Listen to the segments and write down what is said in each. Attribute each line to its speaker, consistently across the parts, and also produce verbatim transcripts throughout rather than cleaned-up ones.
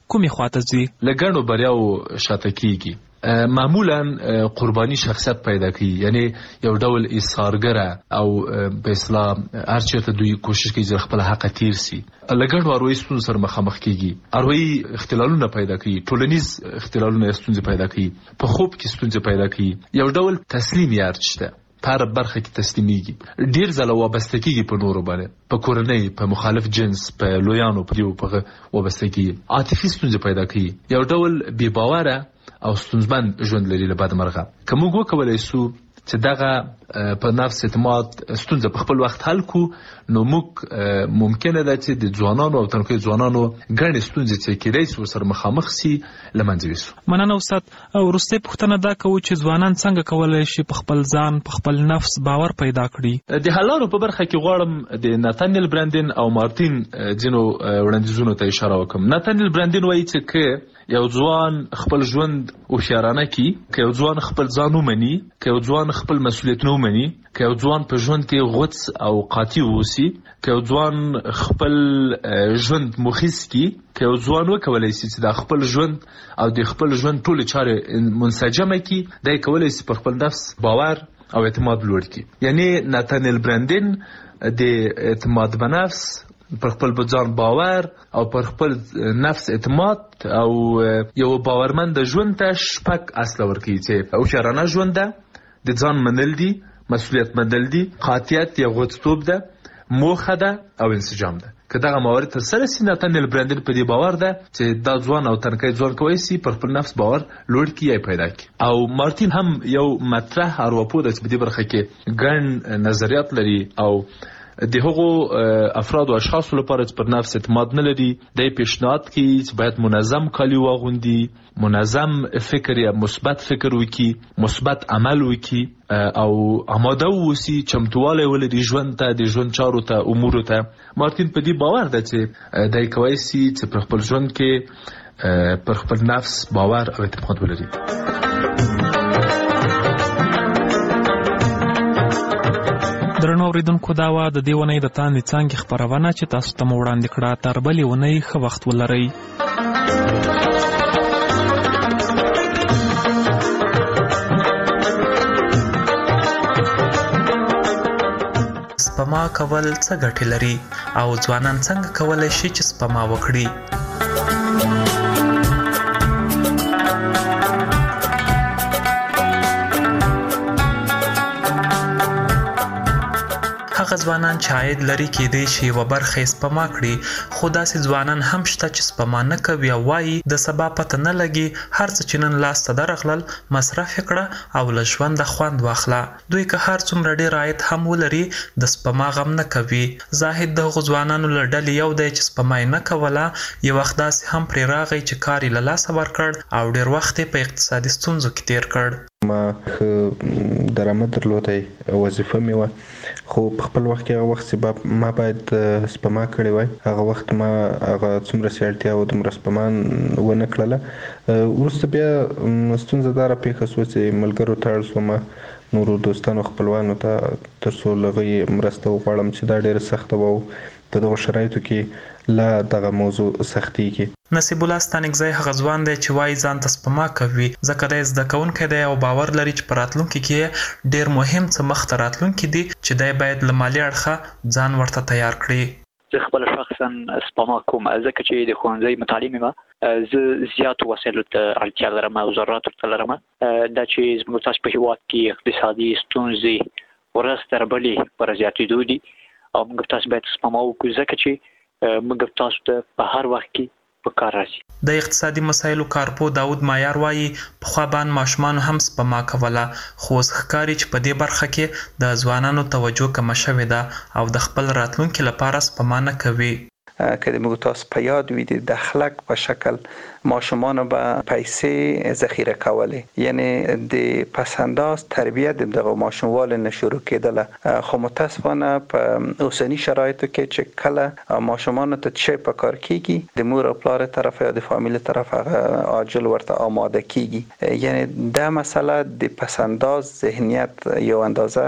Speaker 1: کومې خواته ځي؟
Speaker 2: له ګڼو بریاو شاته کیږي. معمولا قربانی شخصیت پیدا کوي، یعنی یو ډول ایثارګره او په اصطلاح هر چیرته دوی کوشش کوي چې خپل حق تیر سي. لګړو اروي ستونزې سره مخامخ کیږي، اروي اختلالونه پیدا کوي، ټولنیز اختلالونه ستونزې پیدا کوي، په خوب کې ستونزې پیدا کوي. یو ډول تسلیم یار شته په هر برخه کې تسلیمیږي، ډیر ځله وابسته کیږي په نورو باندې، په کورنۍ، په مخالف جنس، په لویانو په یو په وابسته کیږي، عاطفي ستونزې پیدا کوي، یو ډول بې باوره او ستونزمن ژوند لري. له بد مرغه که موږ وکولای سو چې دغه په نفس اعتماد ستونزه په خپل وخت حل کو، نو موږ ممکنه ده چې د ځوانانو او تنکي ځوانانو ګڼې ستونزې چې کېدای شي ورسره مخامخ سي له منځه یوسو.
Speaker 1: مننه استاد. او وروستۍ پوښتنه دا کوو چې ځوانان څنګه کولی شي په خپل ځان په خپل نفس باور پیدا کړي؟
Speaker 2: د حلانو په برخه کې غواړم د ناتانیل برندین او مارتین ځینو وړاندیزونو ته اشاره وکړم. ناتانیل برندین وایي چې که یو ځوان خپل ژوند هوښیارانه کړي، که یو ځوان خپل ځان ومني، که یو ځوان خپل مسؤلیتونه ومني، که یو ځوان په ژوند کې غوڅ او قاطع واوسي، که یو ځوان خپل ژوند مخیس کړي، که یو ځوان وکولای شي چې د خپل ژوند او د خپل ژوند ټولې چارې منسجمه کړي، دی کولی شي پر خپل نفس باور او اعتماد لوړ کړي. یعنی ناتانیل برندین د اعتماد په نفس، پر خپل ځان باور او پر خپل نفس اعتماد او یو باورمند ژوند ته شپږ اصل ورکوي چې هوښیارانه ژوند ده، د ځان منل دي، مسؤلیت منل دي، قاطعیت یا غوڅتوب ده، موخه ده او انسجام ده. که دغه موارد ترسره سي، ناتانیل برندین په دې باور ده چې دا ځوان او تنکی ځوان کولی سي پر خپل نفس باور لوړ کړي یا پیدا کړي. او مارتین هم یو مطرح ارواپوه ده چې په دې برخه کې ګڼ نظریات لري او د هغو افراد او اشخاصو لپاره چې پر نفس اعتماد نه لري، دی پیشنهاد کوي چې باید منظم کالي واغوندي، منظم فکر یا مثبت فکر وکړي، مثبت عمل وکړي او آماده واوسي، چمتوالی ولري ژوند ته، د ژوند چارو ته، امورو ته. مارتین په دې باور ده چې دی کولی سي چې پر خپل ژوند کې پر خپل نفس باور او اعتماد ولري.
Speaker 1: درنو اوریدونکو، دا وه د دې اونۍ د تاندې څانګې خپرونه چې تاسو ته مو وړاندې کړه. تر بلې اونۍ ښه وخت ولرئ. سپما کول څه ګټې لري او ځوانان څنګه کولی شي چې سپما وکړي؟ هغه ځوانان چې عاید لري کېدای شي یوه برخه یې سپما کړي، خو داسې ځوانان هم شته چې سپما نه کوي او وایي د سبا پته نه لګي، هر څه چې نن لاس ته درغلل مصرف یې کړه او له ژونده خوند واخله. دوی که هر څومره ډېر عاید هم ولري د سپما غم نه کوي. زاهد د هغو ځوانانو له ډلې یو دی چې سپما یې نه کوله، یو وخت داسې هم پرې راغی چې کار یې له لاسه ورکړ او ډېر وخت یې په اقتصادي ستونزو کې تیر کړ.
Speaker 3: ما ښه درآمد درلودی، وظیفه مې وه، خو په خپل وخت کې هغه وخت چې ما باید سپما کړې وای، هغه وخت ما هغه څومره چې اړتیا وه دومره سپما ونه کړله. وروسته بیا ستونزه دا راپېښه شوه چې ملګرو ته اړ شومه، نورو دوستانو خپلوانو ته، تر څو له هغوی مرسته وغواړم چې دا ډېره سخته وه او په دغو شرایطو کې لا دغه موضوع سختېږي.
Speaker 1: نصیب الله ستانکزی هغه ځوان دی چې وایي ځان ته سپما کوي، ځکه دی زده کوونکی دی او باور لري چې په راتلونکي کې ډېر مهم څه مخته راتلونکي دي چې دی باید له مالي اړخه ځان ورته تیار کړي.
Speaker 4: زه خپل شخصا سپما کوم، ځکه چې د ښوونځي مطالعې مې زه زیاتو وسایلو ته اړتیا لرم او ضروراتو ته لرم. دا چې زموږ تاسو په هېواد کې اقتصادي ستونزې ورځ تر بلې پر زیاتېدو دي او موږ تاسو باید سپما وکړو، ځکه چې موږ تاسو ته په هر وخت کې په کار راځي.
Speaker 1: د اقتصادي مسایلو کارپو داود مایار وایي پخوا باندې ماشومانو هم سپما کوله، خو اوس ښکاري چې په دې برخه کې د ځوانانو توجه کمه شوې ده او د خپل راتلونکي لپاره سپما نه کوي.
Speaker 5: که د موږ تاسو په یاد وي د دخلک په شکل ماشومان به پیسې ذخیره کولې، یعنی د پسنداز تربیت د دغه ماشوموال نه شروع کېدله، خو متاسفانه په اوسنی شرایطو کې چې کله ماشومان ته چې په کار کېږي د مور او پلار طرف یا د فامیل طرف هغه عاجل ورته آماده کېږي، یعنی دا مسله د پسنداز ذهنیت یو اندازه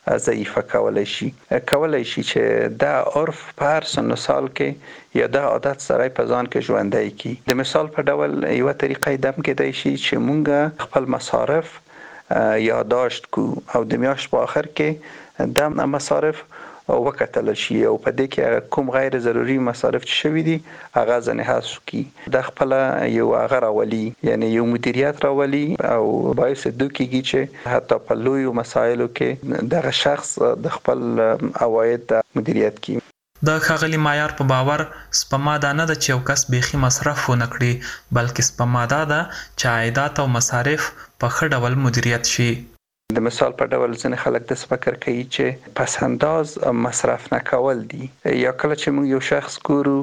Speaker 5: ضعیفه کولای شي کولای شي چې دا عرف په هر سن سال کې یا دا عادت سره په ځان کې ژوندی کی. د مثال په ډول یو طریقه دم کېدای شي چې مونږ خپل مصارف یادداشت کو او د میاشت په آخر کې د مصارف وکتل شي او په دې کې کوم غیر ضروري مصارف چې شوي دي هغه ځنې حذف کی. د خپل یو هغه راولي یعنی یو مدیریت راولي او باعث دوی کېږي چې حتی په لویو مسایلو کې دغه شخص د خپل عواید مدیریت کی.
Speaker 1: د ښاغلي معیار په باور سپما دا نه ده چې یو کس بیخي مصرف ونه کړي، بلکې سپما دا ده چې عایدات او مصارف په ښه ډول مدیریت شي.
Speaker 5: د مثال په ډول ځینې خلک داسې فکر کوي چې پس انداز مصرف نه کول دي. یا کله چې موږ یو شخص ګورو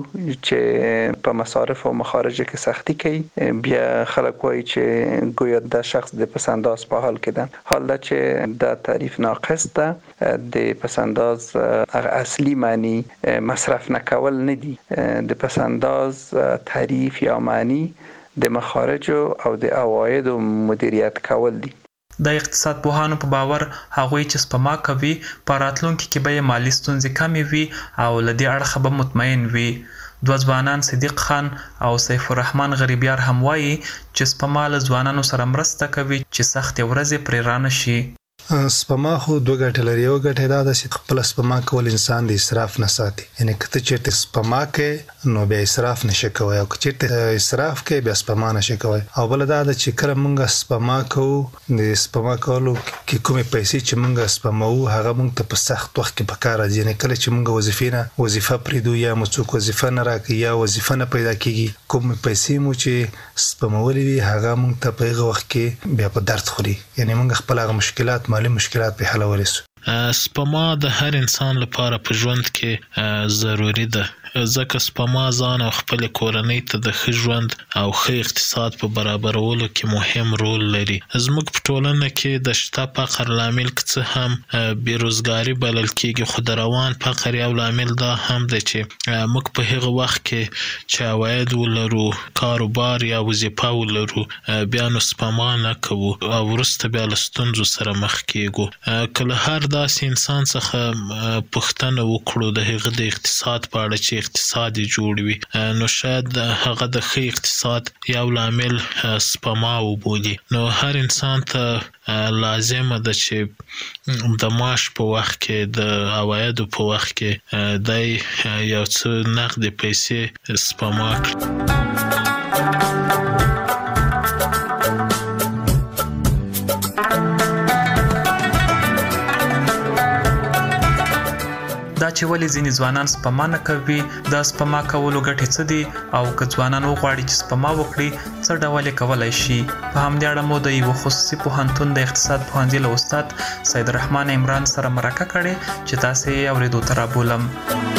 Speaker 5: چې په مصارف او مخارجو کې سختی کوي، بیا خلک وایي چې ګویا دا شخص د پس انداز په حال کې ده، حال دا چې دا تعریف ناقص ده. د پس انداز اصلي معنی مصرف نه کول نه دي. د پس انداز تعریف یا معنی د مخارجو او د عوایدو مدیریت کول دي.
Speaker 1: د اقتصاد پوهانو په باور هغوی چې سپما کوي په راتلونکي کې به یې مالي ستونزې کمې وي او له دې اړخه به مطمئن وي. دوه ځوانان صدیق خان او سیف الرحمن غریبیار هم وایي چې سپما له ځوانانو سره مرسته کوي چې سختې ورځې پرې رانه شي.
Speaker 6: سپما خو دوه ګټې لري. یو ګټه دا ده چې خپل سپما کول انسان د اسراف نه ساتي، یعنی که ته چېرته سپما کوې نو بیا اسراف نشي کوی، او که چېرته اسراف کوې بیا سپما نشي کوی. او بله دا ده چې کله موږ سپما کوو، د سپما کولو کې کومې پیسې چې موږ سپموو هغه موږ ته په سخت وخت کې په کار راځي. یعنی کله چې موږ وظیفې نه وظیفه پرېږدو یا مو څوک وظیفه نه راکوي یا وظیفه نه پیدا کېږي، کومې پیسې مو چې سپمولې وي هغه موږ ته په هغه وخت کې بیا په درد خوري. یعنی موږ خپل هغه مشکلات مالي مشکلات په حلولی سو.
Speaker 7: سپما د هر انسان لپاره په ژوند کې ضروری ده، ځکه سپما ځان او خپل کورنۍ ته د ښه ژوند او ښه اقتصاد په برابرولو کې مهم رول لري. زموږ په ټولنه کې د شته فقر لامل که څه هم بیروزګاري بلل کېږي، خو د روان فقر یو لامل دا هم ده چې موږ په هغه وخت کې چې عواید ولرو، کاروبار یا وظیفه ولرو، بیا نو سپما نه کوو او وروسته بیا له ستونزو سره مخ کېږو. که له هر داسې انسان څخه پوښتنه وکړو د هغه د اقتصاد په اړه چې اقتصاد یې جوړ وي، نو شاید هغه د ښه اقتصاد یو لامل سپما وبولي. نو هر انسان ته لازمه ده چې د معاش په وخت کې، د عوایدو په وخت کې دی یو څه نقدې پیسې سپما کړي.
Speaker 1: دا چې ولې ځینې ځوانان سپما نه کوي، د سپما کولو ګټې څه دي، او که ځوانان وغواړي چې سپما وکړي څه ډول یې کولی شي. په همدې اړه مو د یوه خصوصي پوهنتون د اقتصاد پوهنځي له استاد سید الرحمن عمران سره مرکه کړې چې تاسې یې اورېدو ته رابولم.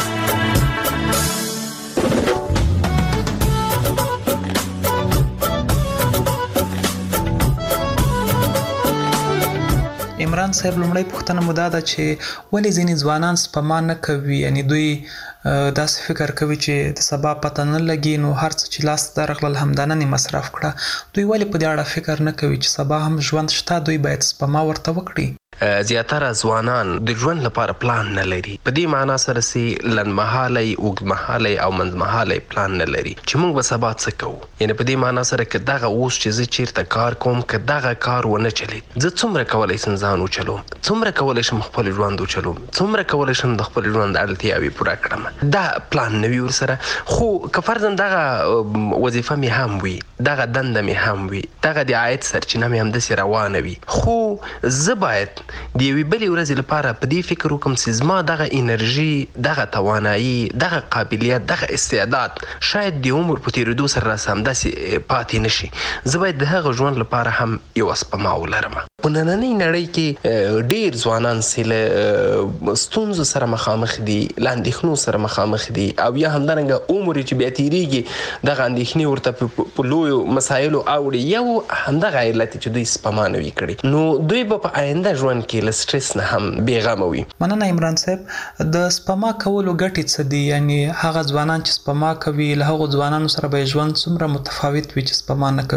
Speaker 1: عمران صاحب، لومړی پوښتنه مو دا ده چې ولې ځینې ځوانان سپما نه کوي؟ یعنی دوی داسې فکر کوي چې د سبا پته نه لګي، نو هر څه چې لاس ته درغلل همدا نن یې مصرف کړه. دوی ولې په دې اړه فکر نه کوي چې سبا هم ژوند شته، دوی باید سپما ورته وکړي؟
Speaker 8: زیاتره ځوانان د ژوند لپاره پلان نه لري. په دې معنا سره چې لنډمهالی، اوږدمهالی او منځمهالی پلان نه لري چې موږ به سبا څه کوو. یعنی په دې معنا سره که دغه اوس چې زه چیرته کار کوم، که دغه کار ونه چلید، زه څومره کولی شم ځان وچلوم، څومره کولی شم خپل ژوند وچلوم، څومره کولی شم د خپل ژوند اړتیاوې پوره کړم. دا پلان نه وي ورسره. خو که فرضاً دغه وظیفه مې هم وي، دغه دنده مې هم وي، دغه د عاید سرچینه مې همداسې روانه وي، خو زه باید د یوې بلې ورځې لپاره په دې فکر وکړم چې زما دغه انرژي، دغه توانایي، دغه قابلیت، دغه استعداد شاید د عمر په تېرېدو سره راسه همداسې پاتې نه شي. زه باید د هغه ژوند لپاره هم یوه سپما ولرم. په نننۍ نړۍ کې ډېر ځوانان چې له ستونزو سره مخامخ دي، له اندېښنو سره مخامخ دي، او یا همدارنګه عمر چې بیا تېرېږي دغه اندېښنې ورته په لویو مسایلو اوړي. یو همدغه علت چې دوی سپما نه وي کړې، نو دوی به په آینده ژوند کې له سټرس نه هم بېغمه وي.
Speaker 1: مننه عمران صاحب. د سپما کولو ګټې څه دي؟ یعنی هغه ځوانان چې سپما کوي له هغو ځوانانو سره به ژوند څومره متفاوت وي چې سپما نه کوي؟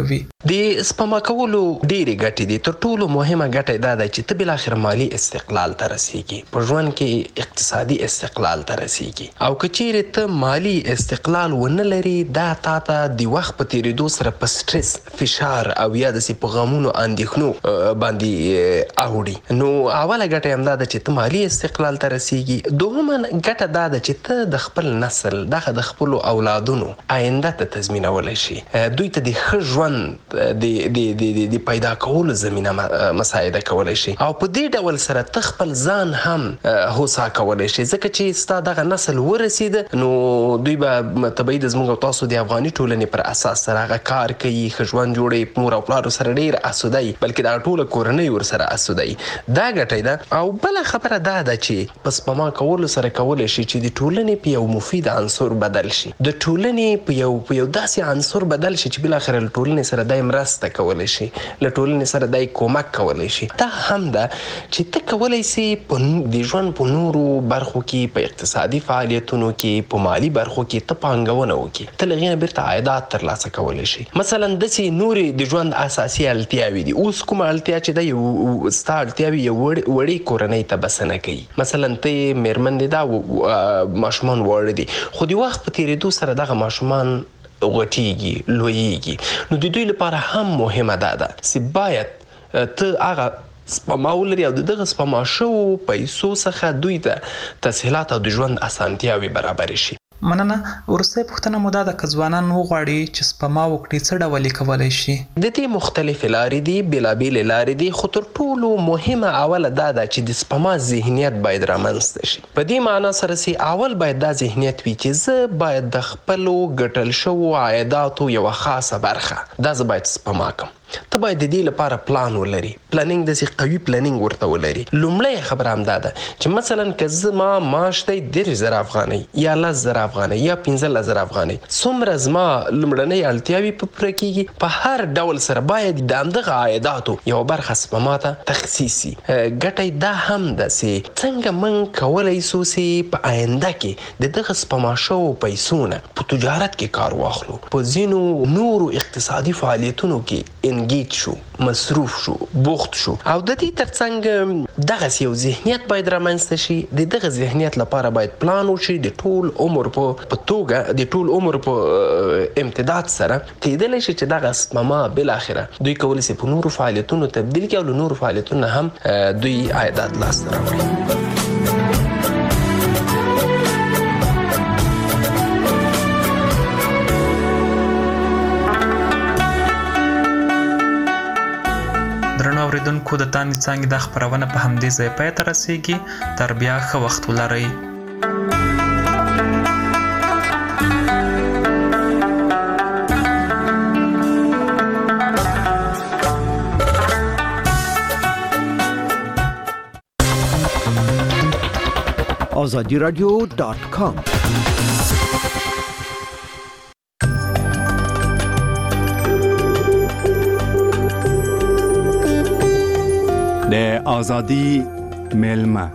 Speaker 8: د سپما کولو ډېرې ګټې دي. تر ټولو مهمه ګټه دا ده چې ته بالاخره مالی استقلال ته رسیږي، په ژوند کې اقتصادي استقلال ته رسیږي. او که چیرې ته مالی استقلال ونه لري، دا تا ته د وخت په تېرېدو سره په سټرس، فشار او یا داسې په غمونو اندېښنو باندې اوړي. نو اوله ګټه همدا ده چې ته مالی استقلال ته رسیږي. دوهمه ګټه دا ده چې ته د خپل نسل دغه د خپلو اولادونو آینده ته تضمینولی شي، دوی ته د ښه ژوند د د پیدا کولو زمینه مساعده کولی شي. او په دې ډول سره ته خپل ځان هم هوسا کولی شي، ځکه چې ستا دغه نسل ورسېده نو دوی به طبیعي د زموږ او تاسو د افغاني ټولنې پر اساس سره هغه کار کوي، ښه ژوند جوړوي، مور او پلارو سره ډېر اسوده وي، بلکې دغه ټوله کورنۍ ورسره اسوده وي. دا ګټه ده. او بله خبره دا ده چې په سپما کولو سره کولی شي چې د ټولنې په یو مفید عنصر بدل شي، د ټولنې په یو په یو داسې عنصر بدل شي چې بالاخره له ټولنې سره دای مرسته کولی شي، له ټولنې سره دای کومک کولی شي. دا هم ده چې ته کولی سي د ژوند په نورو برخو کې، په اقتصادي فعالیتونو کې، په مالي برخو کې ته پانګونه وکړي، ته له هغې نه بیرته عایدات ترلاسه کولی شي. مثلا داسې نورې د ژوند اساسي اړتیاوې دي. اوس کومه اړتیا چې ده یو ستا اړتیاوې یو وړې کورنۍ ته بسنه کوي. مثلا ته یې مېرمن دې دا ماشومان واړه دي، خو د وخت په تېرېدو سره دغه ماشومان غټېږي، لویېږي. نو د دوی لپاره هم مهمه دا ده چې باید ته هغه سپما ولري او د دغه سپما شوو پیسو څخه دوی ته تسهیلات او د ژوند اسانتیاوې برابرې شي.
Speaker 1: مننه. وروستۍ پوښتنه مو دا ده که ځوانان وغواړي چې سپما وکړي څه ډول یې کولی شي؟
Speaker 8: د دې مختلفې لارې دي، بېلابېلې لارې دي، خو تر ټولو مهمه اوله دا ده چې د سپما ذهنیت باید رامنځته شي. په دې معنا سره چې اول باید دا ذهنیت وي چې زه باید د خپلو ګټل شوو عایداتو یوه خاصه برخه دا زه باید سپما کړم. ته باید د دې لپاره پلان ولري، پلانینګ داسې قوي پلانینګ ورته ولري. لومړی خبره همدا ده چې مثلا که زما معاش دی دېرش زره افغانۍ یا لس زره افغانۍ یا پنځلس زره افغانۍ، څومره زما لومړنۍ اړتیاوې په پوره کېږي، په هر ډول سره باید د همدغه عایداتو یوه برخه سپما ته تخصیص شي. ګټه دا هم ده چې څنګه موږ کولی سو چې په آینده کې د دغه سپما شوو پیسو نه په تجارت کې کار واخلو، په ځینو نورو اقتصادي فعالیتونو کې انګیج شو، مصروف شو، بوخت شو. او د دې ترڅنګ دغسې یو ذهنیت باید رامنځته شي. د دغه ذهنیت لپاره باید پلان وشي، د ټول عمر په توګه، د ټول عمر په امتداد سره کېدلی شي چې دغه سپما بالاخره دوی کولی شي په نورو فعالیتونو تبدیل کړي او له نورو فعالیتونو هم دوی عایدات لاسته راوړي.
Speaker 1: درنو اوریدونکو، د تاندې څانګې دا خپرونه په همدې ځای پای ته رسیږي. تر بیا ښه وخت ولرئ.
Speaker 9: آزادی رادیو دات کام
Speaker 10: د آزادی میلمه.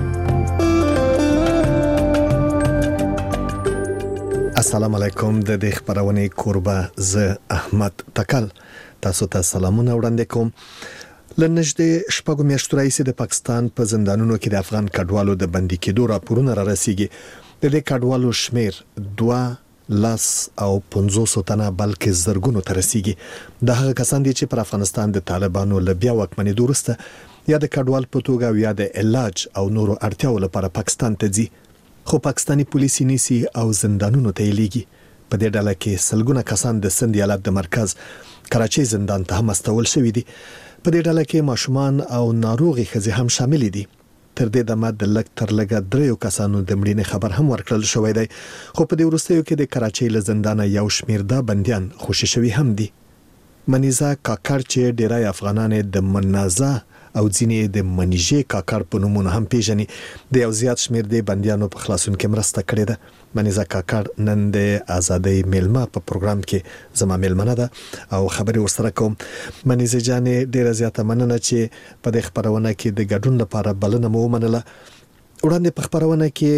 Speaker 11: السلام علیکم. د دې خبرونه کوربه ز احمد تکل تاسو ته سلامونه وړاندې کوم. لنږدې شپږو میاشتو راهیسې د پاکستان په زندانونو کې د افغان کډوالو د بندي کېدو راپورونه را رسیږي. د دې کډوالو شمیر دوه لاس او پنځوس تنه بلکې زرګونو ته رسیږي. د هغه کسان دي چې پر افغانستان د طالبانو له بیا واکمنېدو وروسته یا د کډوال په توګه او یا د علاج او نورو اړتیاو لپاره پاکستان ته ځي، خو پاکستانی پولیس نیسي او زندانونو ته یې لیږي. په دې ډله کې سلګونه کسان د سند ایالت د مرکز کراچۍ زندان ته هم استول شوي دي. په دې ډله کې ماشومان او ناروغي ښځې هم شامل دي. تر دې دمه د لږ تر لږه دریو کسانو د مړینې خبر هم ورکړل شوی دی، خو په دې وروستیو کې د کراچۍ له زندانه یو شمیر دا بندیان خوشي شوي هم دي. منیزه کاکړ چې ډیری افغانان د منازه او ځینې د منیژې کاکړ په نومونو هم پیژني، د یو زیات شمیر د بندیانو په خلاصون کې مرسته کړې ده. منیزه کاکړ نن د آزادۍ میلمه په پروګرام کې زما میلمنه ده او خبرې ورسره کوم. منیزه جانې ډیره زیاته مننه چې په دې خبرونه کې د ګډون لپاره بلنه مو ومنله. وړاندې په خبرونه کې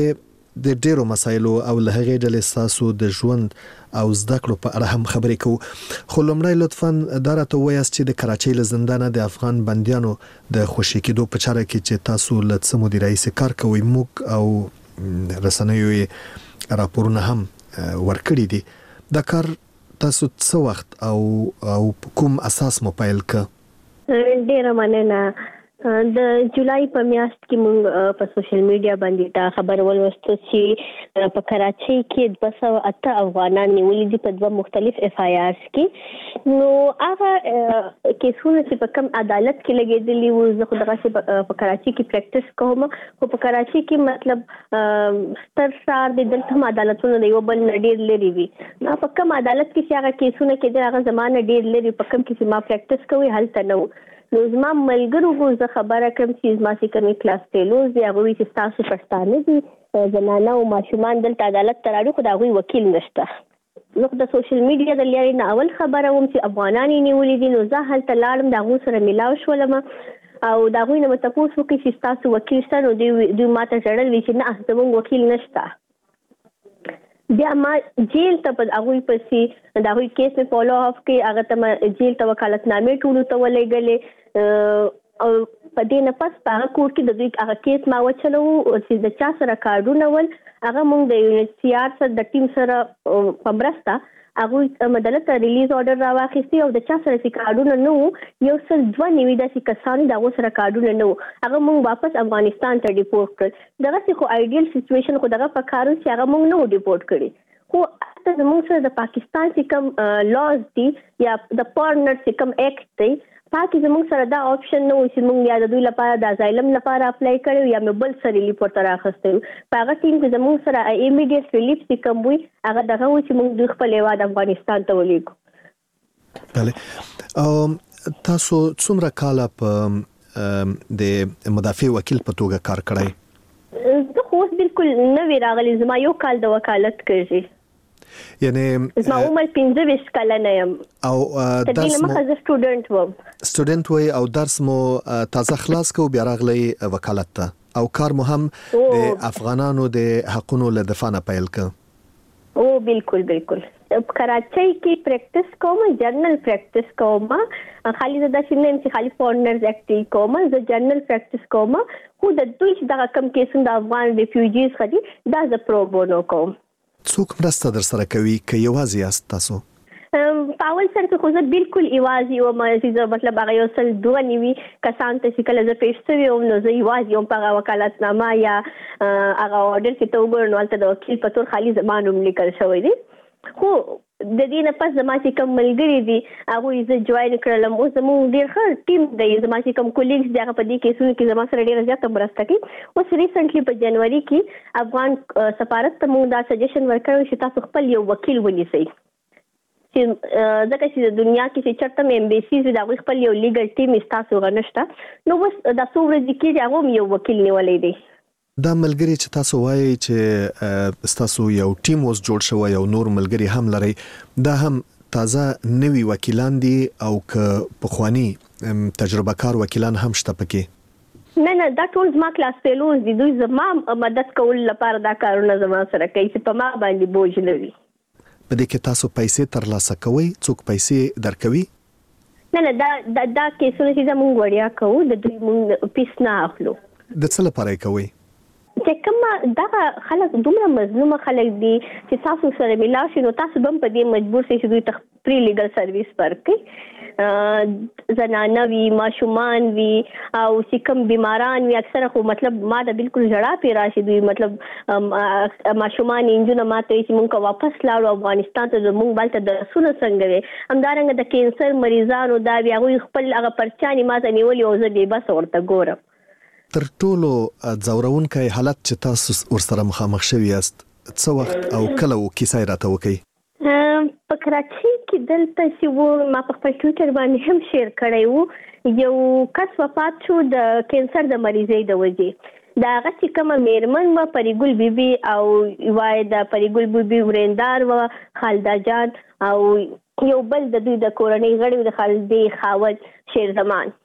Speaker 11: د ډیرو مسایلو او له هغې ډلې تاسو د ژوند او زده کړو په اړه هم خبرې کوو. خو لومړی لطفاً دا راته ووایاست چې د کراچۍ له زندانه د افغان بندیانو د خوشي کېدو په چاره کې چې تاسو له څه مودې راهیسې کار کوئ، موږ او رسنیو یې راپورونه هم ورکړي دي. دا کار تاسو څه وخت او او کوم اساس مو پیل ک؟
Speaker 12: ډیره مننه. د جولای په میاشت کې موږ په سوشل میډیا باندې دا خبر ولوستو چې په کراچۍ کې دوه سوه اته افغانان نیولي دي په دوه مختلف اف آی آرز کې. نو هغه کیسونه چې په کوم عدالت کې لګېدلي وو، زه خو دغسې په کراچۍ کې پریکټس کوم، خو په کراچۍ کې مطلب ستر ښار دی، دلته هم عدالتونه د یو بل نه ډېر لرې وي. نو په کوم عدالت کې چې هغه کیسونه کېدل هغه زما نه ډېر لرې، په کوم کې چې ما پریکټس کوي هلته نه و. نو زما ملګرو خو زه خبره کوم چې زما چې کومې کلاس فیلوز دي هغوی چې ستاسو پښتانه دي، زنانه او ماشومان دلته عدالت ته راړي، خو د هغوی وکیل نشته. زه خو د سوشل میډیا د لارې نه اول خبره وم چې افغانان یې نیولي دي. نو زه هلته لاړم، د هغوی سره میلاو شولم او د هغوی نه مې تپوس وکړي چې ستاسو وکیل شته؟ نو دوی دوی ما ته ژړل وي چې نه زموږ وکیل نشته. بیا ما جیل ته په هغوی پسې د هغوی کیس مې فالو اپ کړي، هغه ته ما جیل ته وکالتنامې ټولو ته ولېږلې او په دې نه پس په هغه کور کې د دوی هغه کیس ما وچلو چې د چا سره کارډونه ول، هغه موږ د یو ان ایچ سی آر سره د ټیم سره په مرسته هغوی دلته ریلیز آرډر راواخیستې او د چا سره چې کارډونه نه وو، یو سل دوه نوي داسې کسان د هغو سره کارډونه نه وو، هغه موږ واپس افغانستان ته ډیپورټ کړل. دغسې خو آیډیل سچویشن خو دغه په کار و چې هغه موږ نه وو ډیپورټ کړي. خو هلته زموږ سره د پاکستان چې کوم لاز دي یا د پارټنر چې کوم ایکټ دی پاکي زموږ سره دا آپشن نه و چې موږ یا د دوی لپاره د ازایلم لپاره اپلای کړو یا مې بل سره ریلیف ورته راخستی و. په هغه ټیم کې زموږ سره ایمیډیټ ریلیف چې کوم وي هغه دغه و چې موږ دوی خپل هیواد افغانستان ته ولېږو.
Speaker 11: بله. تاسو څومره کاله په د مدافع وکیل په توګه کار کړی؟
Speaker 12: زه خو اوس بالکل نوې راغلی، زما یو کال د وکالت کېږي.
Speaker 11: یعنی
Speaker 12: زما عمر پنځه ویشت کلنه یم
Speaker 11: او
Speaker 12: تر دې نه مخکې زه سټوډنټ وم.
Speaker 11: سټوډنټ وئ او درس مو تازه خلاص کو، بیا راغلی وکالت ته او کار مو هم د افغانانو د حقونو له دفاع نه پیل کړ.
Speaker 12: او بالکل بالکل کراچۍ کې پریکټس کوم، جرنل پریکټس کوم، خالي زه داسې نه یم چې خالي فورنرز اکټ کوم، زه جرنل پریکټس کوم. خو د دوی چې دغه کم کیسونه د افغان ریفیوجیز ښه دي دا زه پرو بونو کوم.
Speaker 11: څوک مرسته در سره کوي که یوازې یاست تاسو؟
Speaker 12: په اول سر کې خو زه بالکل یوازې وم، چې زه مطلب هغه یو سل دوه نوي کسان ته چې کله زه پیش شوې وم نو زه یوازې وم په هغه وکالتنامه یا هغه آرډر چې ته وګورې نو هلته د وکیل په تور خالي زما نوم لیکل شوی دی. خو د دې نه پس زما چې کوم ملګري دي هغوی زه جوین کړلم. اوس زموږ ډېر ښه ټیم دی، زما چې کوم کولیګز دي هغه په دې کیسونو کې زما سره ډېره زیاته مرسته کوي. اوس ریسنټلی په جنوري کې افغان سفارت ته موږ دا سجیشن ورکړی چې تاسو خپل یو وکیل ونیسئ، چې ځکه چې د دنیا کې چې چېرته هم ایمبیسیز وي د هغوی خپل یو لیګل ټیم ستاسو هغه نشته. نو اوس دا څو ورځې کېږي هغه هم یو وکیل نیولی دی.
Speaker 11: دا ملګری چې تاسو وایي چې تاسو یو ټیم اوس جوړ شوی او نور ملګری هم لري، دا هم تازه نوي وکیلان دي او که پخواني تجربه کار وکیلان هم شته پکې؟
Speaker 12: نه نه دا ټول زما کلاس فیلوز دي، دوی زما مدد کولو لپاره دا کارونه زما سره کوي چې په ما باندې بوج نه وي.
Speaker 11: په دې کې تاسو پیسې ترلاسه کوئ؟ څوک پیسې درکوي؟
Speaker 12: نه نه دا دا دا کیسونه چې زموږ وړیا کوو د دوی موږ پیس نه اخلو.
Speaker 11: د څه لپاره یې کوئ؟
Speaker 12: چې کومه دغه خلک دومره مظلومه خلک دي چې تاسو سره ملاو شي نو تاسو به هم په دې مجبور شئ چې دوی ته پری لیګل سرویس ورکړئ. زنانه وي، ماشومان وي او چې کوم بیماران وي، اکثره خو مطلب ما ته بالکل ژړا پې راشي. دوی مطلب ماشومان نجونه ما ته وایي چې مونږ که واپس لاړو افغانستان ته زمونږ هلته درسونه څنګه وي. همدارنګه د کینسر مریضانو دا وي، هغوی خپل هغه پرچانې ما ته نیولي او زه بېبسه ورته ګورم.
Speaker 11: تر ټولو ځورونکی حالت چې تاسو ورسره مخامخ شوي یاست څه وخت او کله و کیسه یې راته وکړئ؟
Speaker 12: په کراچۍ کې دلته چې و ما په خپل ټویټر باندې هم شیر کړی و، یو کس وفات شو د کینسر د مریضۍ د وجې. د هغه چې کومه میرمن وه پریګل بیبي او وایي د پریګل بیبي وریندار وه خالده جان او یو بل د دوی د کورنۍ غړي د خالدې خاوند شیر زمان.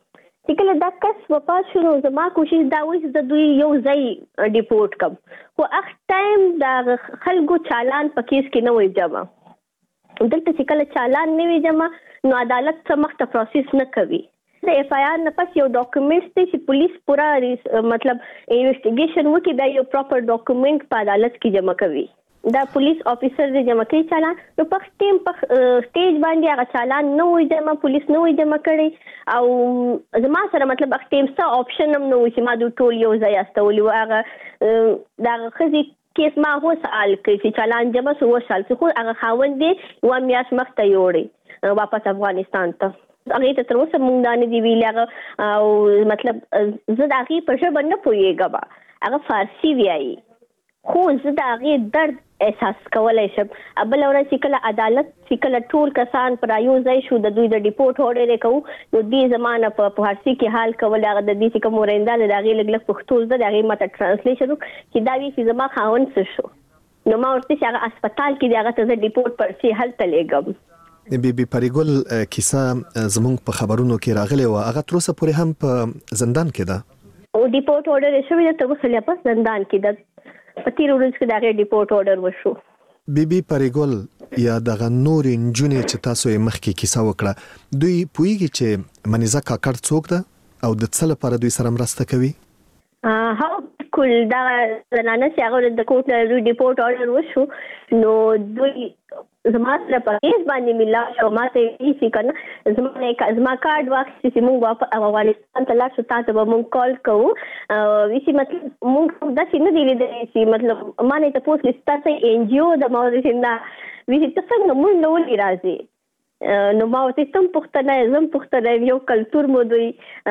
Speaker 12: چې کله دا کس وفات شو نو زما کوشش دا وي چې دوی یو ځای ډیپورټ کم خو اخ ټایم دا خلکو چالان په کیس کې نه وي جمع دلته چې کله چالان نه وي جمع نو عدالت څخه مخته پروسس نه کوي د اف آی آر نه پس یو ډاکومېنټ دی چې پولیس پورا مطلب انویسټیګیشن وکړي بیا یو پراپر ډاکومېنټ په عدالت کې جمع کوي دا پولیس افیسر دی جمع کوي چالان نو په ټیم په سټیج باندې هغه چالان نه وي جمع پولیس نه وي جمع کړي او زما سره مطلب هغه ټیم څه آپشن هم نه وي چې ما دوی ټول یو ځای استولي و هغه دا خزي کیس ما هو سوال کوي چې چالان جمع سو وشال خو هغه خاوند دی و میاش مخته یوړي واپس افغانستان ته هغه ته تر اوسه مونږ دانه دی ویل هغه او مطلب زه د هغه په ژبه نه پوهیږم هغه فارسی ویایي خو زه د هغه درد احساس کولای شم ابل ورځ چې کله عدالت چې کله ټول کسان پر یو ځای شو د دوی د ډیپورټ اورډر کوو نو دې زمانه په فارسی کې حال کول هغه د دې چې کوم ورنده د هغه لګ لګ پښتو زده د هغه ماته ترانسلیشن چې دا وی چې زما خاون څه شو نو ما ورته چې هغه هسپتال کې هغه ته د ډیپورټ پر شي حل تلېګم
Speaker 11: بي بي پریګل کیسه زمونږ په خبرونو کې راغلی و هغه تر اوسه پورې هم په زندان کې ده
Speaker 12: او ډیپورټ اورډر شوی د تر اوسه په زندان کې ده په تیر ورځ کې دا ډیپورټ اورډر وشو
Speaker 11: بي بي پریګل یا دغه نور انجونې چې تاسو یې مخکې کیسه وکړه دوی پوهیږي چې منیزه کاکړ څوک ده او د څه لپاره دوی سره مرسته کوي
Speaker 12: ها کول دا زنانه چې هغه د کوټ نه ډیپورټ اورډر وشو نو دوی زما سره په هیڅ باندې ملا شو ماته یې چې کنه زما نه زما کارت واخیستي چې موږ واپس افغانستان ته لاړ شو تاسو به موږ کال کوو ویسي مطلب موږ دا څنګه دی لیدل چې مطلب ما نه تاسو لستا ته ان جی او د ماوري نه ویسي تاسو نو موږ نو لري راځي نو ما ته تم پختنه زم پختنه یو کلچر مو دوی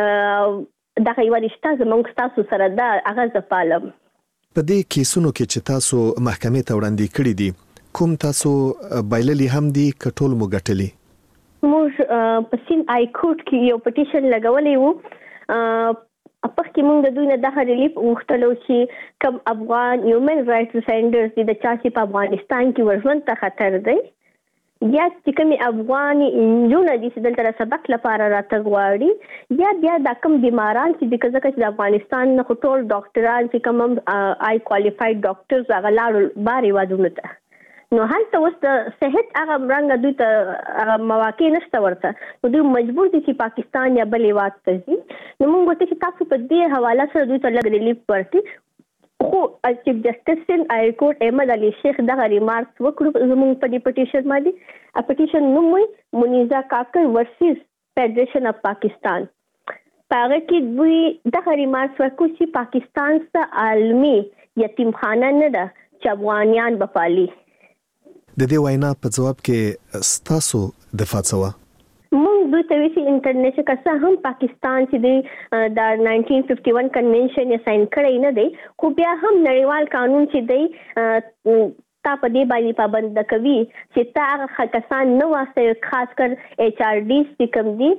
Speaker 12: دا یو رښتا زموږ تاسو سره دا هغه ځپالم
Speaker 11: په دې کیسونو کې چې تاسو محکمې ته وړاندې کړی دي کوم تاسو بایللی هم دي کټول مو غټلی
Speaker 12: موږ په سین آی کورټ کې یو پټیشن لګولې وو په کې موږ د دوی نه د ریلیف وختلو چې کوم افغان هیومن رائټس ډیفندرز دي د چا چې په افغانستان کې ورژوند ته خطر دی یا چې کوم افغاني انجونه دي چې دلته سبق لپاره راته غواړي یا بیا د کوم بیماران چې د کزه چې د افغانستان نه ټول ډاکټران چې کوم آی کوالیفاید ډاکټرز هغه لاړ باري وادونه ته نو هلته اوس د صحت هغه مرنګ دوی ته مواقع نشته ورته نو دوی مجبور دي چې پاکستان یا بل هیواد ته ځي نو موږ ورته چې تاسو په دې حواله سره دوی ته لږ ریلیف ورکړي خو چیف جسټس سین آی کورټ احمد علي شیخ دغه ریمارکس وکړو زموږ په دې پټیشن باندې ا پټیشن نوم وي منیزا کاکړ ورسز فیډریشن اف پاکستان هغه کې دوی دغه ریمارکس ورکړو چې پاکستان څخه عالمي یتیمخانه نه ده چې افغانیان بپالي
Speaker 11: د دې وینا په جواب کې ستاسو دفاع څه و
Speaker 12: موږ دوی ته ویسي انټرنیشنل کسه هم پاکستان چې د د ناینټین ففټي ون کنونشن یې ساين کړی نه دی خو بیا هم نړیوال قانون چې دی تا په دې باندې پابند کوي چې تا هغه کسان نه واسه خاص کر ایچ آر ډی چې کوم دي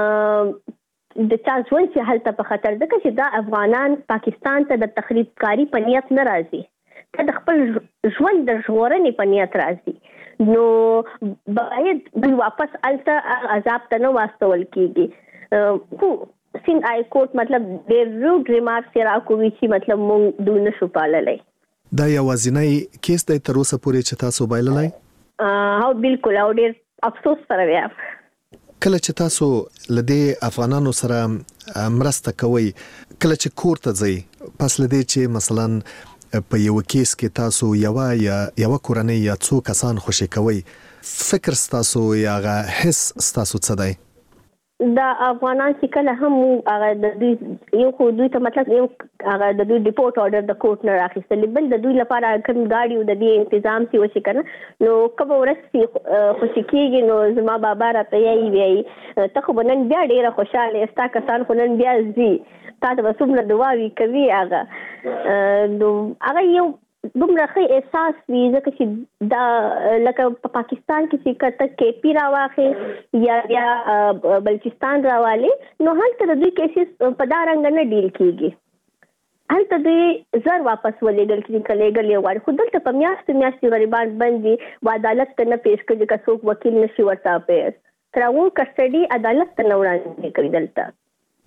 Speaker 12: د چا ژوند چې هلته په خطر ده چې دا افغانان پاکستان ته د تخریب کاری په نیت نه راځي ته د خپل ژوند د ژغورنې په نیت راځي نو باید دوی واپس الته عذاب ته نه واستول کیږي خو سین آی کورټ مطلب ډېر روډ ریمارکس راکوي چې مطلب مونږ دوی نشو پاللی
Speaker 11: دا یوازینی کیس دی تر اوسه پورې چې تاسو بایللی
Speaker 12: هو بالکل او ډېر افسوس سره بیا
Speaker 11: کله چې تاسو لدې افغانانو سره مرسته کوئ کله چې کور ته ځئ پس لدې چې مثلا په یو کیس کې تاسو یو یا یو کورنۍ یا څو کسان خوشی کوي فکر تاسو یا غا حس تاسو څه دی
Speaker 12: دا افغانان چې کله هم هغه د دوی یو خو دوی ته مطلب یو هغه د دوی ډیپورټ اورډر د کوټ نه راخیستل بل د دوی لپاره کوم گاډي او د دې تنظیم سی وشي کنه نو کوم ورسې خوشی کیږي نو زما بابا راته یې وی ته خو نن بیا ډیره خوشاله استا کسان خو نن بیا زی تاسو به څومره دعاوي کوي هغه نو هغه یو دومره ښه احساس وي ځکه چې دا لکه په پاکستان کې چې کته کې پی راواخې یا یا بلوچستان راوالي نو هلته د دوی کیسز په دا رنګ نه ډیل کیږي هلته دوی زر واپس ولېږل کېږي کلیګل یو غواړي خو دلته په میاشتې میاشتې غریبان باندې و عدالت ته نه پیش کړي که څوک وکیل نشي ورته پیش تر هغو کسټډي عدالت ته نه وړاندې کوي دلته